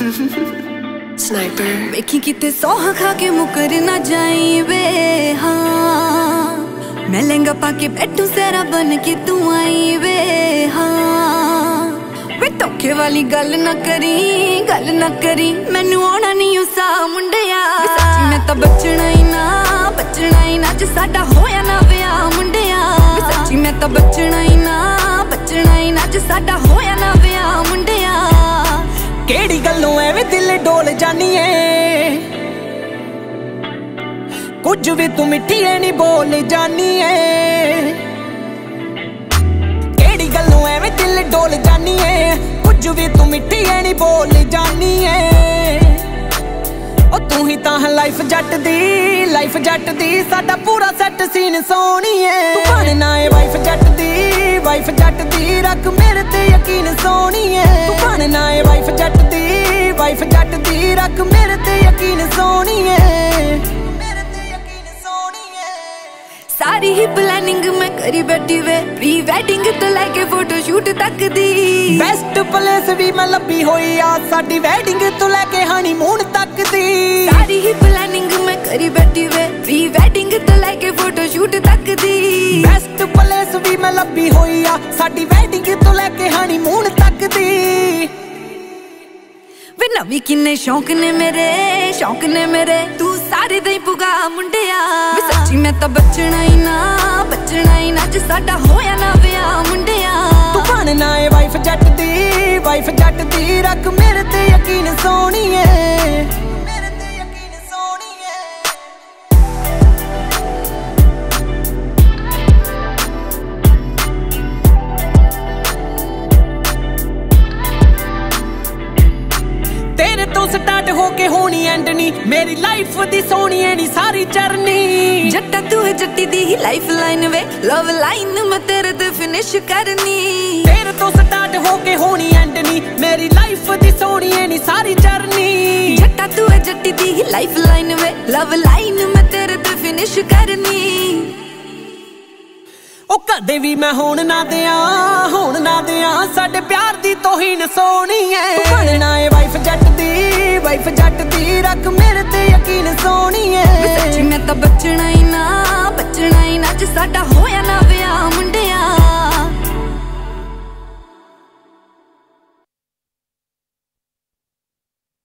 Sniper ਵੇਖੀ ਕਿਤੇ ਸੌਹਾਂ ਖਾ ਕੇ ਮੁਕਰ ਨਾ ਜਾਈ ਵੇ ਹਾਂ ਮੈਂ ਲਹਿੰਗਾ ਪਾ ਕੇ ਬੈਠੂ ਸੇਰਾ ਬਨ ਕੇ ਤੂੰ ਆਈ ਵੇ ਹਾਂ ਵੇ ਧੋਖੇ ਵਾਲੀ ਗੱਲ ਨਾ ਕਰੀ ਮੈਨੂੰ ਆਉਣਾ ਨਹੀਂ ਉਸਾ ਮੁੰਡਿਆ ਸੱਚੀ ਮੈਂ ਤਾਂ ਬਚਣਾ ਹੀ ਨਾ ਜੇ ਸਾਡਾ ਹੋਇਆ ਨਾ ਵਿਆਹ ਮੁੰਡਿਆ ਸੱਚੀ ਮੈਂ ਤਾਂ ਬਚਣਾ ਹੀ ਨਾ ਜੇ ਸਾਡਾ ਹੋਇਆ ਨਾ ਵਿਆਹ ਮੁੰਡਿਆ ਕਿਹੜੀ ਗੱਲੋਂ ਐਵੇਂ ਦਿਲ ਡੋਲ ਜਾਨੀ ਏ ਕੁਝ ਵੀ ਤੂੰ ਮਿੱਠੀ ਨਹੀਂ ਬੋਲ ਜਾਨੀ ਏ ਕਿਹੜੀ ਗੱਲੋਂ ਐਵੇਂ ਦਿਲ ਡੋਲ ਜਾਨੀ ਏ ਕੁਝ ਵੀ ਤੂੰ ਮਿੱਠੀ ਨਹੀਂ ਬੋਲ ਜਾਨੀ ਏ ਉਹ ਤੂੰ ਹੀ ਤਾਂ ਲਾਈਫ ਜੱਟ ਦੀ ਸਾਡਾ ਪੂਰਾ ਸੈੱਟ ਸੀਨ ਸੋਹਣੀ ਏ ਤੂੰ ਬਣਨਾ ਏ ਵਾਈਫ ਜੱਟ ਦੀ ਰੱਖ ਮੇਰੇ ਤੇ ਯਕੀਨ ਸੋਹਣੀ ਏ ਤੂੰ ਬਣਨਾ ਏ ਵਾਈਫ ਜੱਟ ਦੀ ਰੱਖ ਮੇਰੇ ਤੇ ਯਕੀਨ ਸੋਹਣੀ ਏ ਸਾਰੀ ਹੀ ਪਲੈਨਿੰਗ ਮੈਂ ਕਰੀ ਬੈਠੀ ਵੇ ਪ੍ਰੀ ਵੈਡਿੰਗ ਤੋਂ ਲੈ ਕੇ ਫੋਟੋ ਸ਼ੂਟ ਤੱਕ ਦੀ ਬੈਸਟ ਪਲੇਸ ਵੀ ਮੈਂ ਲੱਭੀ ਹੋਈ ਆ ਸਾਡੀ ਵੈਡਿੰਗ ਤੋਂ ਲੈ ਕੇ ਹਨੀਮੂਨ ਤੱਕ ਦੀ ਸਾਰੀ ਹੀ ਪਲੈਨਿੰਗ ਮੈਂ ਕਰੀ ਬੈਠੀ ਵੇ ਪ੍ਰੀ ਵੈਡਿੰਗ ਤੋਂ ਲੈ ਕੇ ਫੋਟੋ ਸ਼ੂਟ ਤੱਕ ਦੀ ਬੈਸਟ ਪਲੇਸ ਵੀ ਮੈਂ ਲੱਭੀ ਹੋਈ ਆ ਸਾਡੀ ਵੈਡਿੰਗ ਤੋਂ ਲੈ ਕੇ ਹਨੀਮੂਨ ਤੱਕ ਦੀ ਵੇ ਨਵੀਂ ਕਿੰਨੇ ਸ਼ੌਂਕ ਨੇ ਮੇਰੇ ਤੂੰ ਸਾਰੇ ਦੇ ਪੁਗਾ ਮੁੰਡਿਆ ਵੇ ਸੱਚੀ ਮੈਂ ਤਾਂ ਬਚਣਾ ਹੀ ਨਾ ਜੇ ਸਾਡਾ ਹੋਇਆ ਨਾ ਵਿਆਹ ਮੁੰਡਿਆ ਤੂੰ ਬਣਨਾ ਏ ਵਾਈਫ ਜੱਟ ਦੀ ਰੱਖ ਮੇਰੇ ਤੇ ਯਕੀਨ ਸੋਹਣੀ ਏ ਸਟਾਰਟ ਹੋ ਕੇ ਹੋਣੀ ਐਂਡ ਨੀ ਮੇਰੀ ਲਾਈਫ ਦੀ ਸੋਹਣੀ ਐ ਨੀ ਸਾਰੀ ਜਰਨੀ ਜੱਟਾ ਤੂੰ ਹੈ ਜੱਟੀ ਦੀ ਹੀ ਲਾਈਫ ਲਾਈਨ ਵੇ ਲਵ ਲਾਈਨ ਮੈਂ ਤੇਰੇ ਤੇ ਫਿਨਿਸ਼ ਕਰਨੀ ਤੇਰੇ ਤੋਂ ਸਟਾਰਟ ਹੋ ਕੇ ਹੋਣੀ ਐਂਡ ਨੀ ਮੇਰੀ ਲਾਈਫ ਦੀ ਸੋਹਣੀ ਐ ਨੀ ਸਾਰੀ ਜਰਨੀ ਜੱਟਾ ਤੂੰ ਹੈ ਜੱਟੀ ਦੀ ਹੀ ਲਾਈਫ ਲਾਈਨ ਵੇ ਲਵ ਲਾਈਨ ਮੈਂ ਤੇਰੇ ਤੇ ਫਿਨਿਸ਼ ਕਰਨੀ ਉਹ ਕਦੇ ਵੀ ਮੈਂ ਹੋਣ ਨਾ ਦਿਆਂ ਸਾਡੇ ਪਿਆਰ ਦੀ ਤੋਹੀਨ ਸੋਹਣੀ ਐ ਤੂੰ ਬਣਨਾ ਏ ਵਾਈਫ ਜੱਟ ਦੀ ਰੱਖ ਮੇਰੇ ਤੇ ਯਕੀਨ ਸੋਹਣੀ ਏ ਸੱਚੀ ਮੈਂ ਤਾਂ ਬਚਣਾ ਹੀ ਨਾ ਜੇ ਸਾਡਾ ਹੋਇਆ ਨਾ